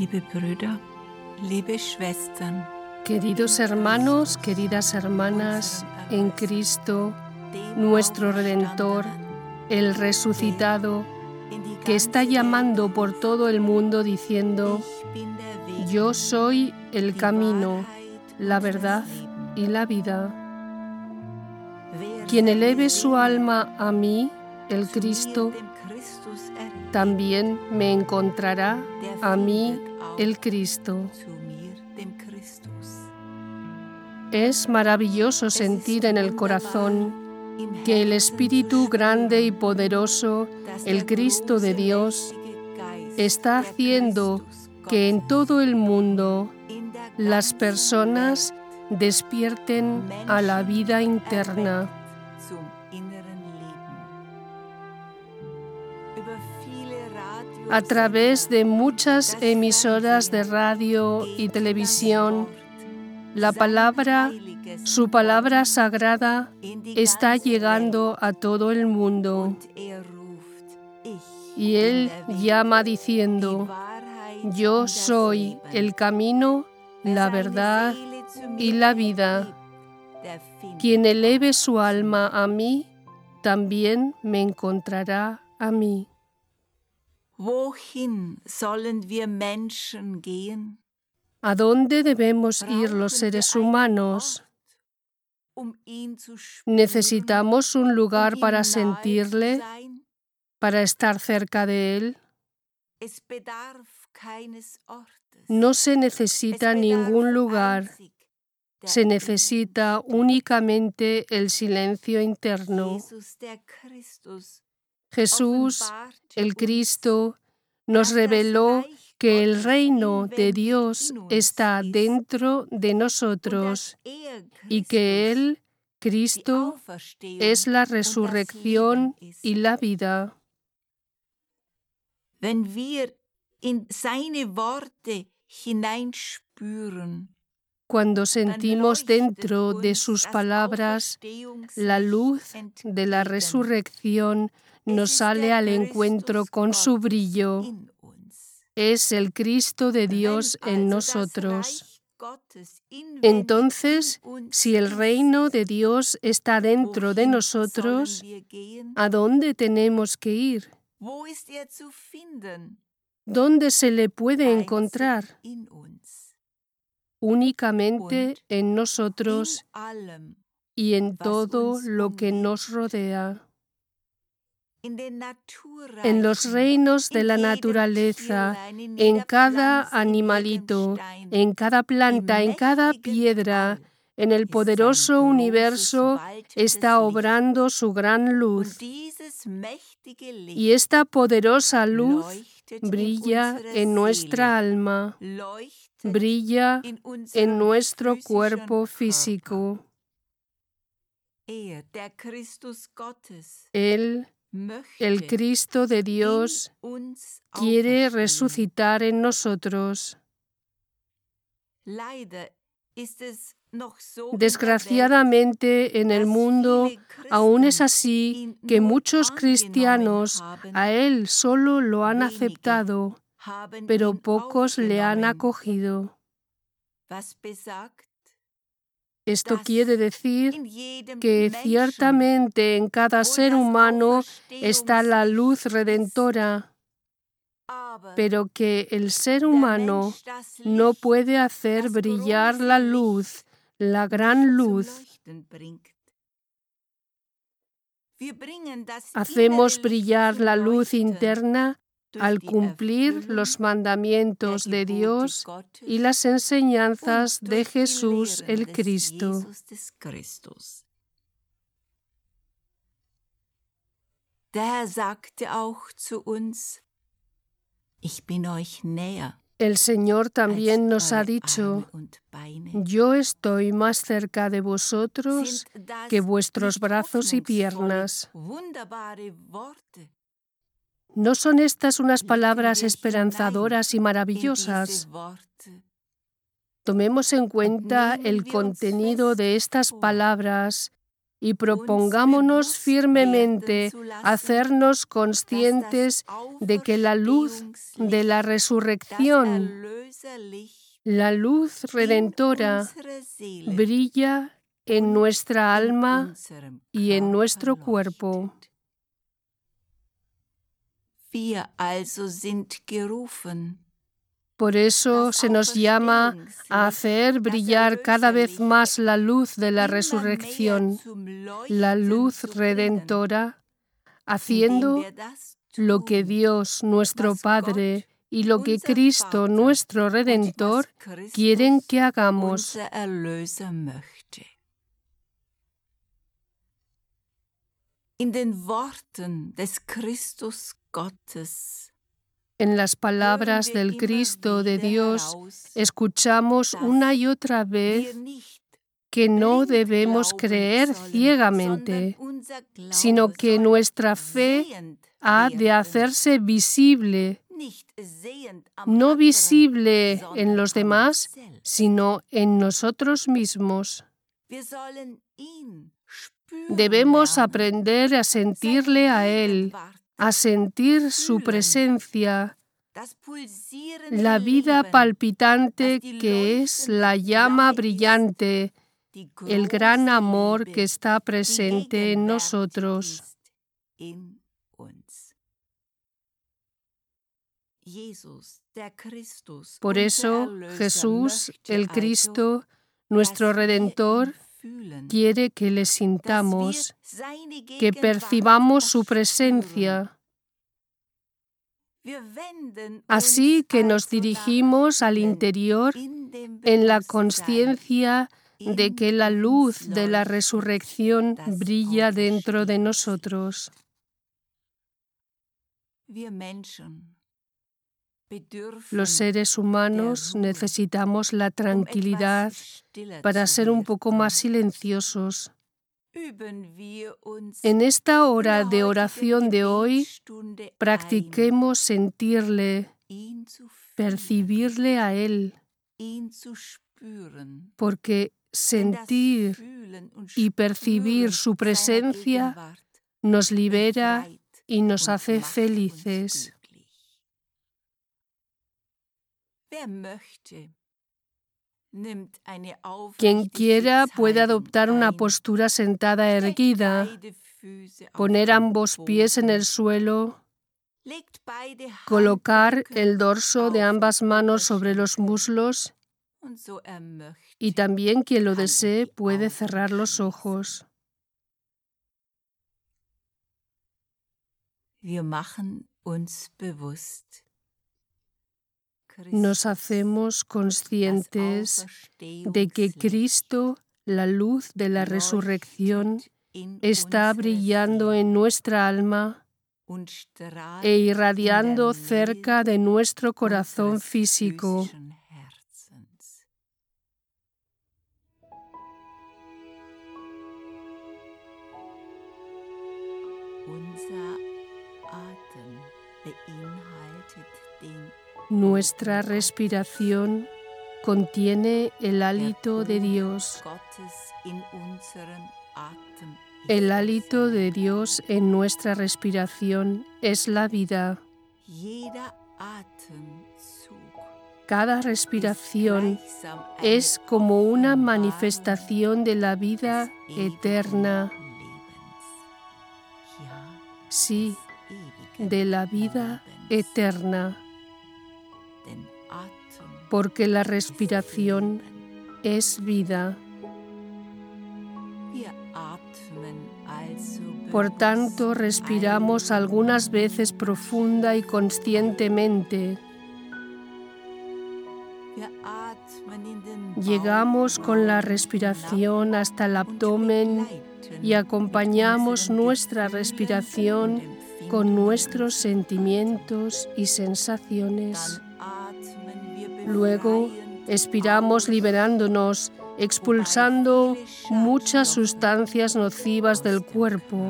Liebe Brüder, liebe Schwestern, Queridos hermanos, queridas hermanas, en Cristo, nuestro Redentor, el resucitado, que está llamando por todo el mundo diciendo: Yo soy el camino, la verdad y la vida. Quien eleve su alma a mí, el Cristo, también me encontrará a mí, el Cristo. Es maravilloso sentir en el corazón que el Espíritu grande y poderoso, el Cristo de Dios, está haciendo que en todo el mundo las personas despierten a la vida interna. A través de muchas emisoras de radio y televisión, la palabra, su palabra sagrada, está llegando a todo el mundo. Y Él llama diciendo: Yo soy el camino, la verdad y la vida. Quien eleve su alma a mí, también me encontrará a mí. Wohin sollen wir Menschen gehen? ¿A dónde debemos ir los seres humanos? ¿Necesitamos un lugar para sentirle, para estar cerca de Él? No se necesita ningún lugar, se necesita únicamente el silencio interno. Jesús, el Cristo, nos reveló que el reino de Dios está dentro de nosotros y que Él, Cristo, es la resurrección y la vida. Wenn wir in seine Worte hineinspüren, cuando sentimos dentro de sus palabras la luz de la resurrección, nos sale al encuentro con su brillo. Es el Cristo de Dios en nosotros. Entonces, si el reino de Dios está dentro de nosotros, ¿a dónde tenemos que ir? ¿Dónde se le puede encontrar? Únicamente en nosotros y en todo lo que nos rodea. En los reinos de la naturaleza, en cada animalito, en cada planta, en cada piedra, en el poderoso universo está obrando su gran luz. Y esta poderosa luz brilla en nuestra alma, brilla en nuestro cuerpo físico. Él, el Cristo de Dios, quiere resucitar en nosotros. Desgraciadamente, en el mundo aún es así que muchos cristianos a Él solo lo han aceptado, pero pocos le han acogido. Esto quiere decir que ciertamente en cada ser humano está la luz redentora, pero que el ser humano no puede hacer brillar la luz, la gran luz. Hacemos brillar la luz interna al cumplir los mandamientos de Dios y las enseñanzas de Jesús el Cristo. Daher sagte auch zu uns: Ich bin euch näher. El Señor también nos ha dicho: Yo estoy más cerca de vosotros que vuestros brazos y piernas. ¿No son estas unas palabras esperanzadoras y maravillosas? Tomemos en cuenta el contenido de estas palabras y propongámonos firmemente hacernos conscientes de que la luz de la resurrección, la luz redentora, brilla en nuestra alma y en nuestro cuerpo. Por eso se nos llama a hacer brillar cada vez más la luz de la resurrección, la luz redentora, haciendo lo que Dios, nuestro Padre, y lo que Cristo, nuestro Redentor, quieren que hagamos. En las palabras del Cristo de Dios, escuchamos una y otra vez que no debemos creer ciegamente, sino que nuestra fe ha de hacerse visible, no visible en los demás, sino en nosotros mismos. Debemos aprender a sentirle a Él, a sentir su presencia, la vida palpitante que es la llama brillante, el gran amor que está presente en nosotros. Por eso, Jesús, el Cristo, nuestro Redentor, quiere que le sintamos, que percibamos su presencia. Así que nos dirigimos al interior en la consciencia de que la luz de la resurrección brilla dentro de nosotros. Los seres humanos necesitamos la tranquilidad para ser un poco más silenciosos. En esta hora de oración de hoy, practiquemos sentirle, percibirle a Él, porque sentir y percibir su presencia nos libera y nos hace felices. Quien quiera puede adoptar una postura sentada erguida, poner ambos pies en el suelo, colocar el dorso de ambas manos sobre los muslos y también quien lo desee puede cerrar los ojos. Nos hacemos conscientes de que Cristo, la luz de la resurrección, está brillando en nuestra alma e irradiando cerca de nuestro corazón físico. Nuestra respiración contiene el hálito de Dios. El hálito de Dios en nuestra respiración es la vida. Cada respiración es como una manifestación de la vida eterna. Sí, de la vida eterna. Porque la respiración es vida. Por tanto, respiramos algunas veces profunda y conscientemente. Llegamos con la respiración hasta el abdomen y acompañamos nuestra respiración con nuestros sentimientos y sensaciones. Luego, expiramos liberándonos, expulsando muchas sustancias nocivas del cuerpo.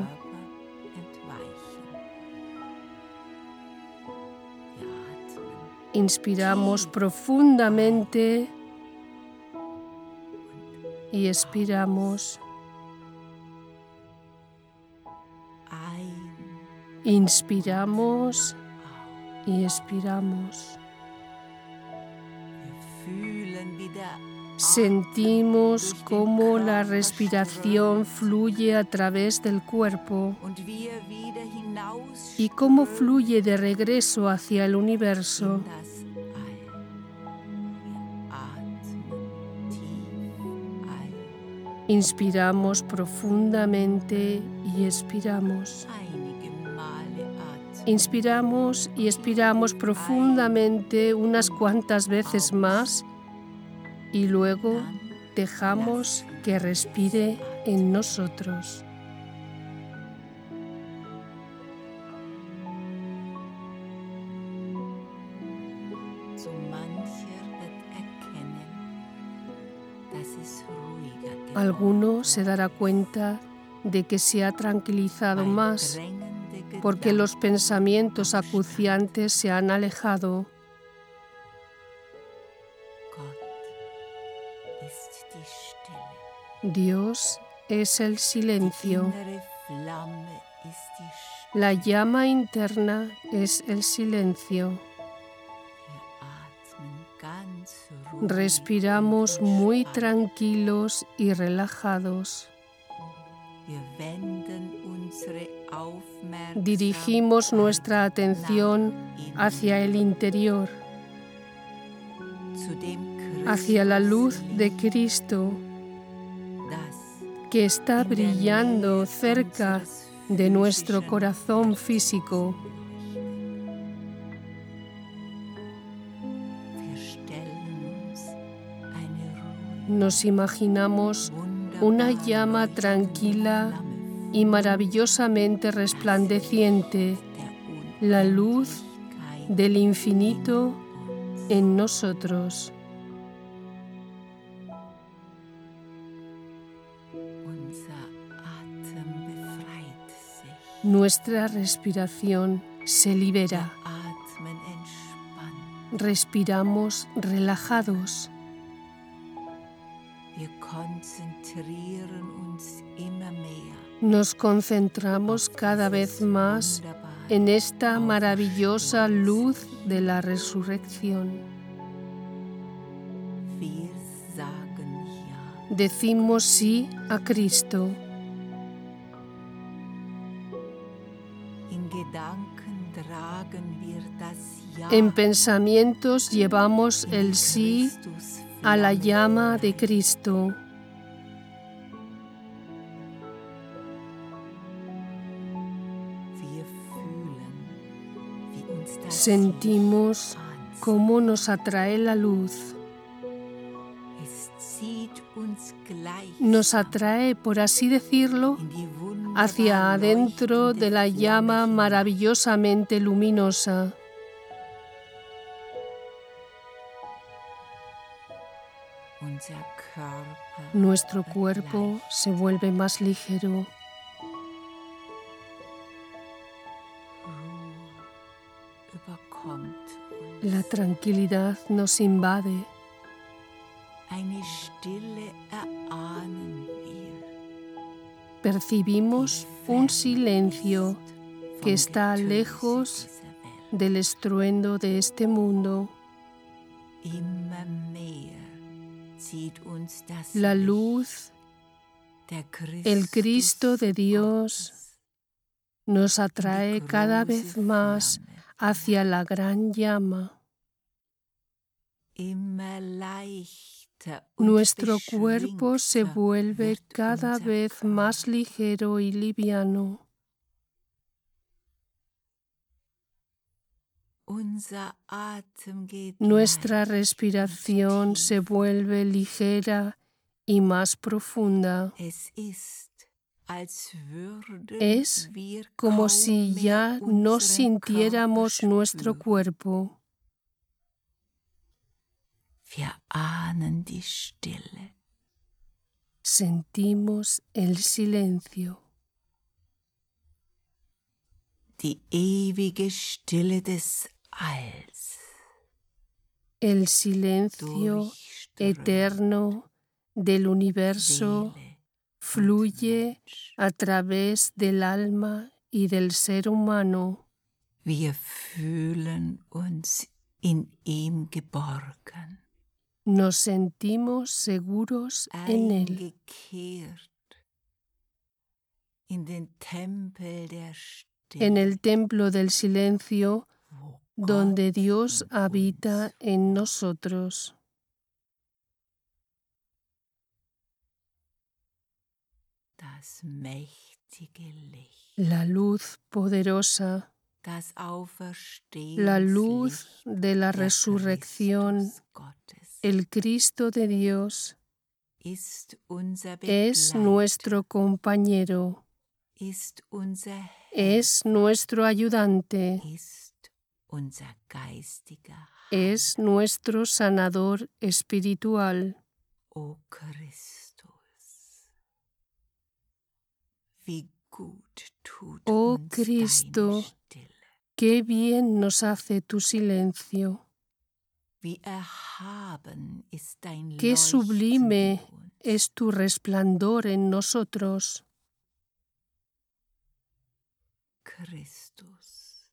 Inspiramos profundamente y expiramos. Inspiramos y expiramos. Sentimos cómo la respiración fluye a través del cuerpo y cómo fluye de regreso hacia el universo. Inspiramos profundamente y expiramos. Inspiramos y expiramos profundamente unas cuantas veces más y luego dejamos que respire en nosotros. Alguno se dará cuenta de que se ha tranquilizado más porque los pensamientos acuciantes se han alejado. Dios es el silencio. La llama interna es el silencio. Respiramos muy tranquilos y relajados. Dirigimos nuestra atención hacia el interior, hacia la luz de Cristo que está brillando cerca de nuestro corazón físico. Nos imaginamos una llama tranquila y maravillosamente resplandeciente, la luz del infinito en nosotros. Nuestra respiración se libera. Respiramos relajados. Nos concentramos cada vez más en esta maravillosa luz de la resurrección. Decimos sí a Cristo. En pensamientos llevamos el sí a la llama de Cristo. Sentimos cómo nos atrae la luz. Nos atrae, por así decirlo, hacia adentro de la llama maravillosamente luminosa. Nuestro cuerpo se vuelve más ligero. La tranquilidad nos invade. Percibimos un silencio que está lejos del estruendo de este mundo. La luz, el Cristo de Dios, nos atrae cada vez más hacia la gran llama. Nuestro cuerpo se vuelve cada vez más ligero y liviano. Nuestra respiración se vuelve ligera y más profunda. Es como si ya no sintiéramos nuestro cuerpo. Sentimos el silencio. El silencio eterno del universo fluye a través del alma y del ser humano. Wir fühlen uns in ihm geborgen, Nos sentimos seguros en Él. eingekehrt in den Tempel der En Stille, el templo del silencio, wo donde Gott Dios in habita uns en nosotros. das mächtige Licht, La luz poderosa, das la luz Auferstehungslicht de la der resurrección, Christus Gottes el Cristo de Dios, ist unser es Begleiter, nuestro compañero, ist unser Herr, es nuestro ayudante, ist unser geistiger es nuestro sanador espiritual. O Christus. Wie gut tut Oh uns Cristo, deine Stille. qué bien nos hace tu silencio. Wie erhaben ist dein Qué Leuchten sublime in uns. es tu resplandor en nosotros. Christus.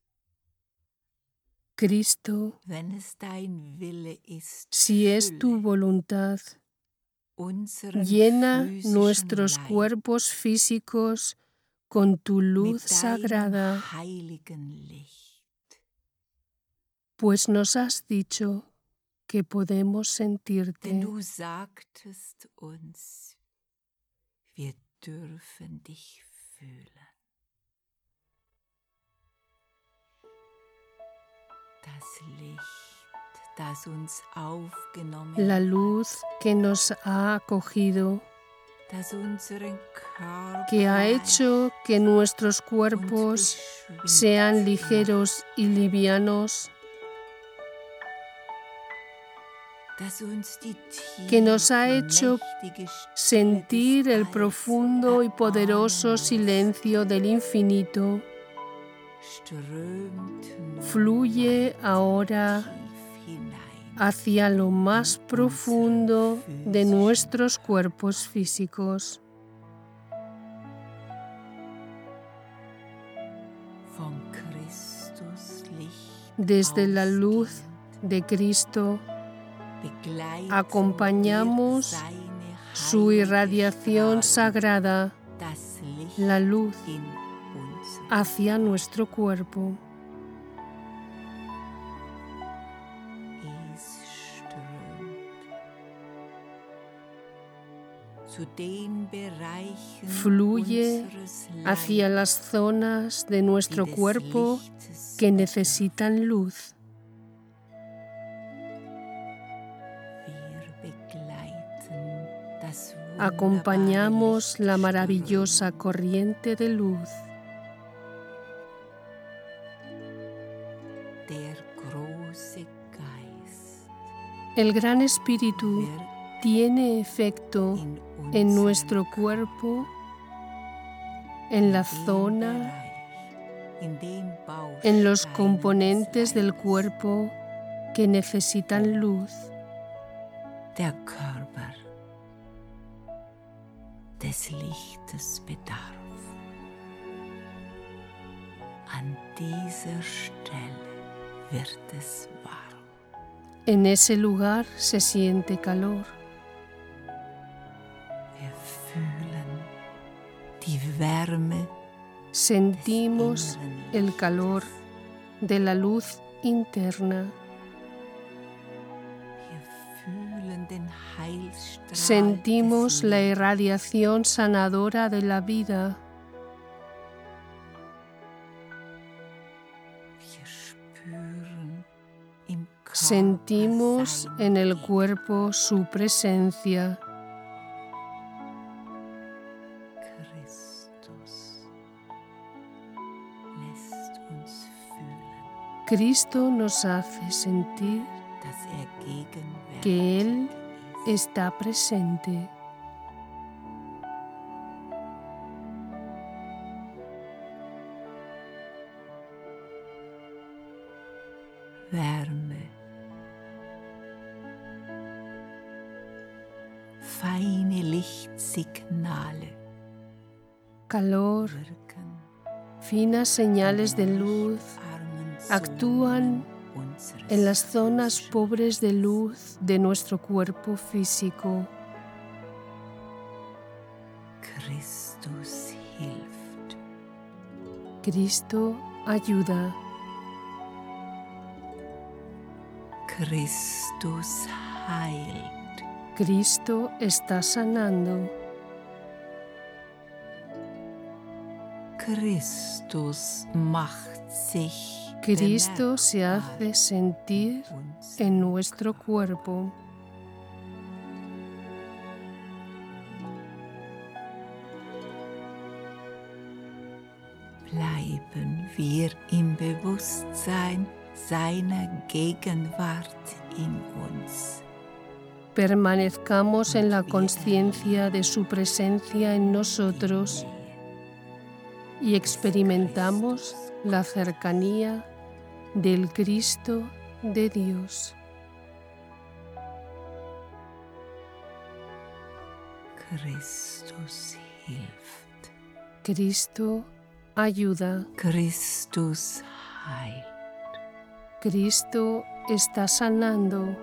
Cristo, Wenn es dein Wille ist, si es tu fülle voluntad, unseren llena physischen nuestros Leib cuerpos físicos con tu luz mit deinem sagrada, heiligen Licht. pues nos has dicho que podemos Denn sentirte. du sagtest uns, wir dürfen dich fühlen. Das Licht, das uns aufgenommen La hat, luz que nos ha acogido, das unseren Körper que ha hecho que nuestros leicht cuerpos und beschwingt sean ligeros y livianos, macht, das uns die que nos ha tiefe, hecho mächtige Stille sentir des el Alls profundo y poderoso erahnen lässt, silencio del infinito, strömt nun fluye ahora tief hinein hacia lo más profundo de nuestros cuerpos físicos. vom Christuslicht Desde la luz ausgehend, de Cristo begleiten acompañamos wir seine su heilige irradiación Strahlen, sagrada, das Licht la luz, in uns. hacia nuestro cuerpo. Es strömt zu den Bereichen Fluye unseres hacia Leibes, las zonas de die nuestro des cuerpo Lichtes que bedürfen. necesitan luz. Wir begleiten das Acompañamos wunderbare la Lichtströmen maravillosa corriente de luz. Der große Geist El Gran Espíritu wirkt tiene efecto in en unserem nuestro cuerpo, en la dem zona, Bereich, in den en los Bausteinen componentes des del Leibes. cuerpo que necesitan luz. Der Körper des Lichtes bedarf. An dieser Stelle wird es warm. En ese lugar se siente calor. Wir fühlen die Wärme Sentimos des inneren el calor Lichtes. de la luz interna. Wir fühlen den Heilstrahl Sentimos des la Lebens. irradiación sanadora de la vida. Wir spüren im Körper Sentimos sein en el Wirken. cuerpo su presencia. Christus lässt uns fühlen, Cristo nos hace sentir dass gegenwärtig que Él ist. está presente. Wärme, feine Lichtsignale Calor, wirken finas señales de luz actúan en las zonas pobres de luz de nuestro cuerpo físico. Christus hilft. Cristo ayuda. Christus heilt. Cristo está sanando. Christus macht sich Cristo se hace sentir en nuestro cuerpo. Bleiben wir im Bewusstsein seiner Gegenwart in uns. Permanezcamos en la conciencia de su presencia en nosotros y experimentamos la cercanía del Cristo de Dios. Christus hilft. Cristo ayuda. Christus heilt. Cristo está sanando.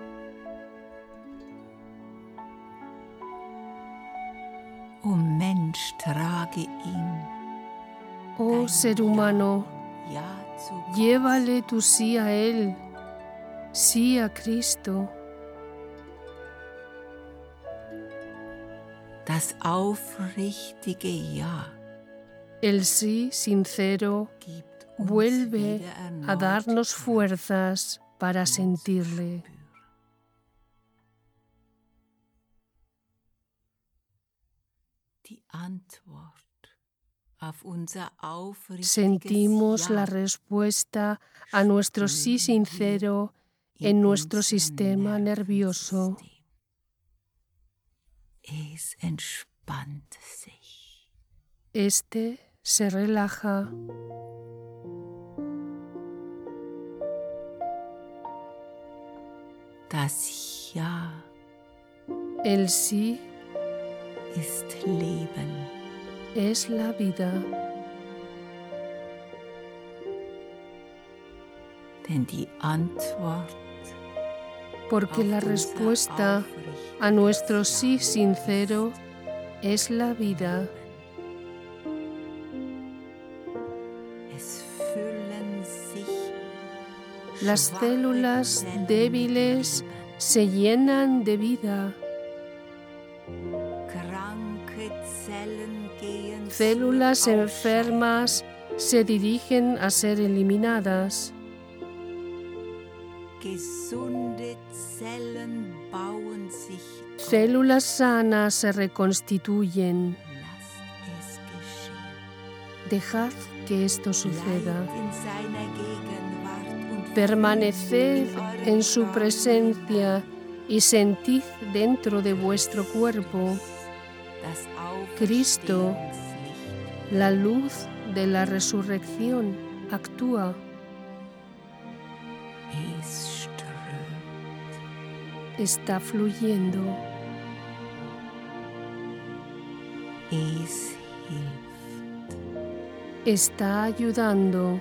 O Mensch, trage ihn. Oh ser humano, Ja zu llévale tu sí a Él, sí a Cristo. das aufrichtige Ja El sí sincero gibt uns vuelve wieder a erneut darnos fuerzas para zu sentirle. spüren. Die Antwort auf unser aufrichtiges Sentimos Ja la respuesta a nuestro sí sincero en nuestro unserem sistema nervioso. Nervensystem. Es entspannt sich. Este se relaja. Das Ja El sí ist Leben. es la vida, Denn die Antwort porque la auf unser respuesta aufrichtiges a nuestro Ja sí sincero es la vida. Es füllen sich Las schwache células Zellen mit débiles Leben. se llenan de vida. Kranke Zellen gehen Células zur enfermas se dirigen a ser eliminadas. Gesunde Zellen bauen sich auf. Células sanas se reconstituyen. Lasst es geschehen. Dejad que esto suceda. Bleibt in seiner Gegenwart und Permaneced fühlt in en eurem su Körper presencia y sentid dentro de vuestro cuerpo das Cristo, Auferstehungslicht. la luz de la resurrección, actúa. Es strömt. Está fluyendo. Es hilft. Está ayudando.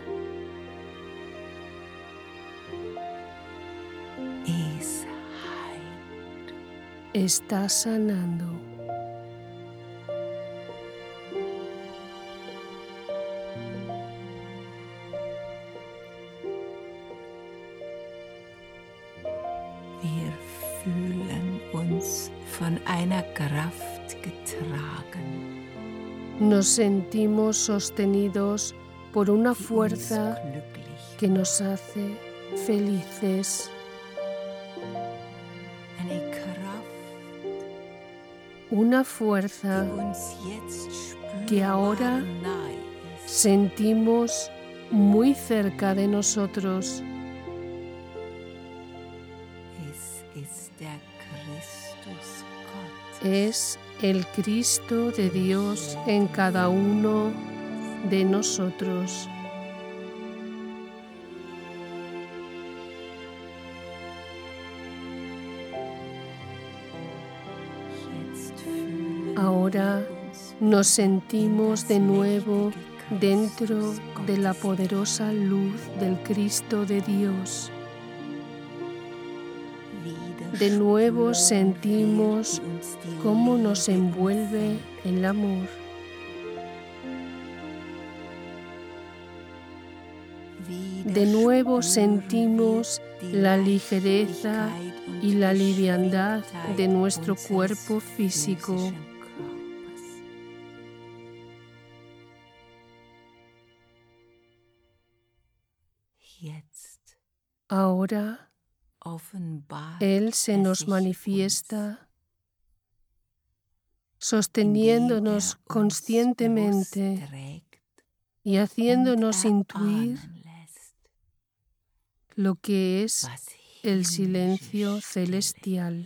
Es heilt. Está sanando. Wir fühlen uns von einer Kraft getragen, Nos sentimos sostenidos por una die uns fuerza glücklich que nos hace felices. eine Kraft, Una fuerza die uns jetzt que ahora spürbar nahe ist. sentimos muy cerca de nosotros. Es ist der Christus Gott. Es el Cristo de Dios en cada uno de nosotros. Jetzt fühlen Ahora wir uns nos in sentimos das de nuevo mächtige dentro de la poderosa luz del Cristo de Dios. De nuevo sentimos cómo nos envuelve el amor. De nuevo sentimos la ligereza y la liviandad de nuestro cuerpo físico. Ahora, Él se nos manifiesta, sosteniéndonos conscientemente y haciéndonos intuir lo que es el silencio celestial.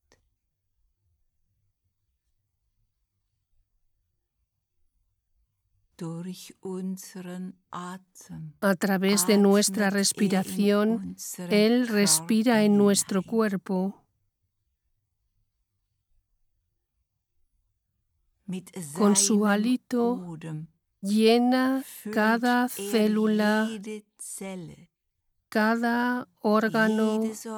A través de nuestra respiración, Él respira en nuestro cuerpo. Con su hálito llena cada célula, cada órgano,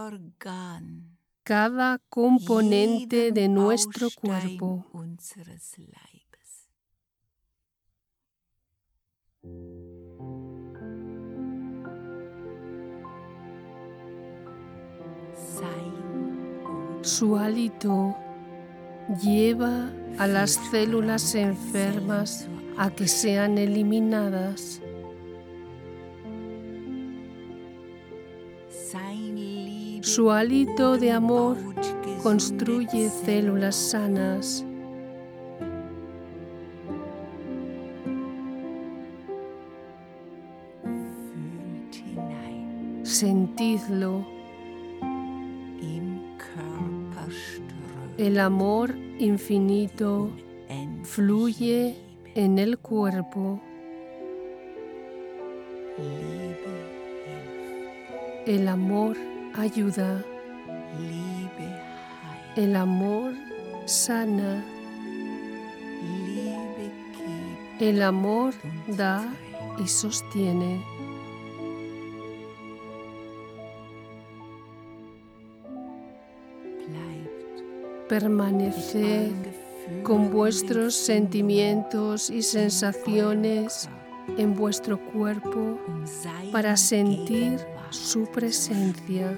cada componente de nuestro cuerpo. Su hálito lleva a las células enfermas a que sean eliminadas. Su hálito de amor construye células sanas. Sentidlo. El amor infinito fluye en el cuerpo. El amor ayuda. El amor sana. El amor da y sostiene. Permaneced con vuestros sentimientos y sensaciones en vuestro cuerpo para sentir su presencia.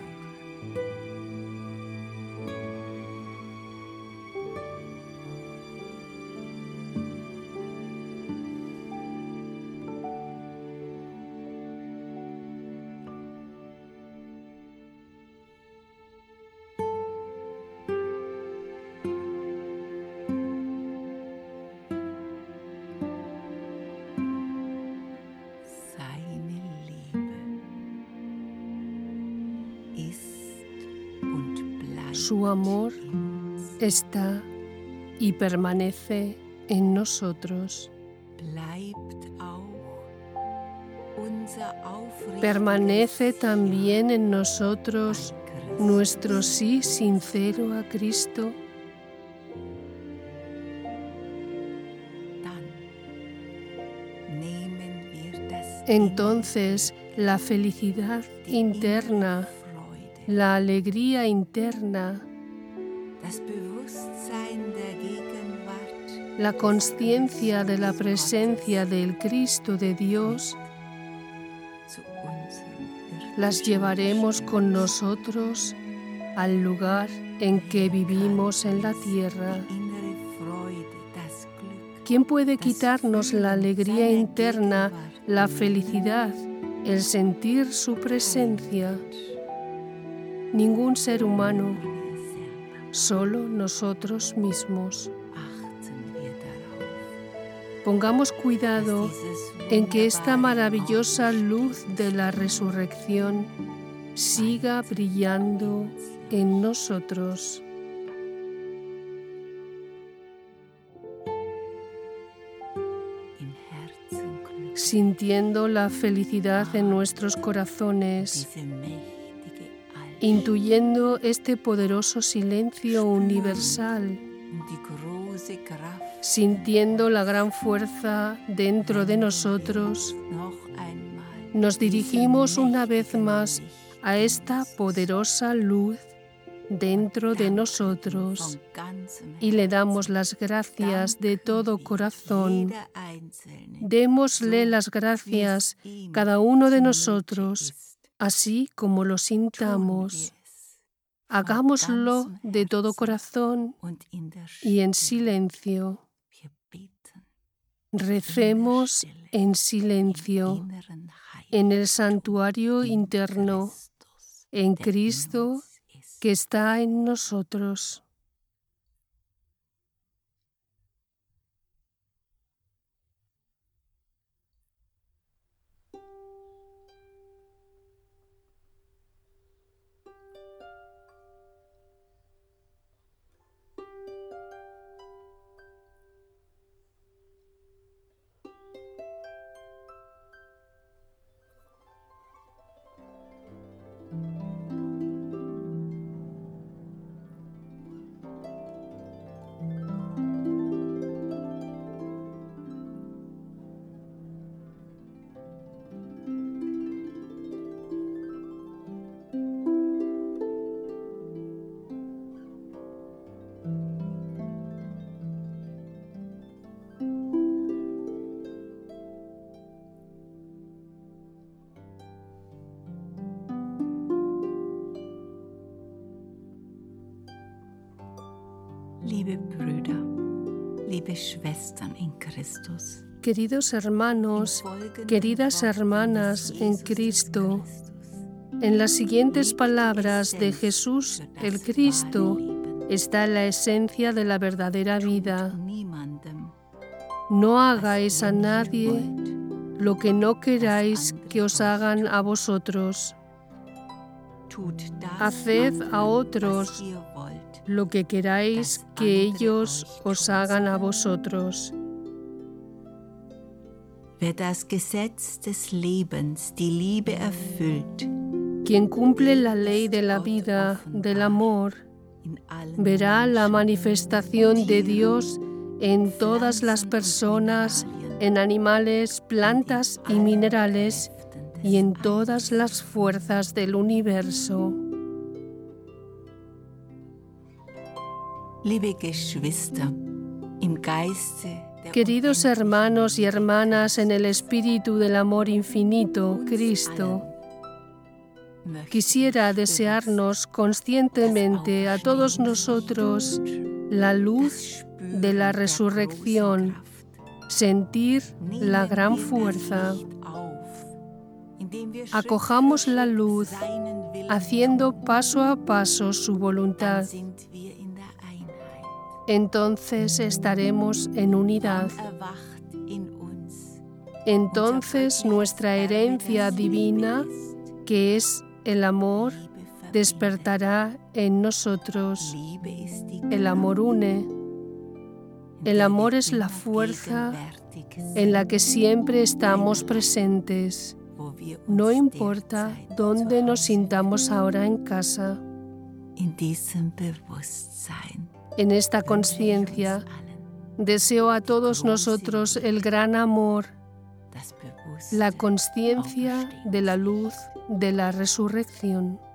Su amor está y permanece en nosotros. Permanece también en nosotros nuestro sí sincero a Cristo. Entonces la felicidad interna, la alegría interna, la conciencia de la presencia del Cristo de Dios, las llevaremos con nosotros al lugar en que vivimos en la tierra. ¿Quién puede quitarnos la alegría interna, la felicidad, el sentir su presencia? Ningún ser humano, solo nosotros mismos. Pongamos cuidado en que esta maravillosa luz de la resurrección siga brillando en nosotros. Sintiendo la felicidad en nuestros corazones, intuyendo este poderoso silencio universal sintiendo la gran fuerza dentro de nosotros, nos dirigimos una vez más a esta poderosa luz dentro de nosotros y le damos las gracias de todo corazón. Démosle las gracias cada uno de nosotros, así como lo sintamos. Hagámoslo de todo corazón y en silencio. Recemos en silencio, en el santuario interno, en Cristo que está en nosotros. Liebe Brüder, liebe Schwestern in Christus. Queridos hermanos, queridas hermanas en Cristo, en las siguientes palabras de Jesús el Cristo está la esencia de la verdadera vida. No hagáis a nadie lo que no queráis que os hagan a vosotros. Haced a otros lo que queráis que ellos os hagan a vosotros. Wer das Gesetz des Lebens, die Liebe erfüllt, quien cumple la ley de la vida, del amor, verá la manifestación de Dios en todas las personas, en animales, plantas y minerales, y en todas las fuerzas del universo. Liebe Geschwister, im Geiste Queridos hermanos y hermanas en el espíritu del amor infinito, Cristo, quisiera desearnos conscientemente a todos nosotros la luz de la resurrección, sentir la gran fuerza. Acojamos la luz, haciendo paso a paso su voluntad. Entonces estaremos en unidad. Entonces nuestra herencia divina, que es el amor, despertará en nosotros. El amor une. El amor es la fuerza en la que siempre estamos presentes. No importa dónde nos sintamos ahora en casa. En esta conciencia, deseo a todos nosotros el gran amor, la conciencia de la luz de la resurrección.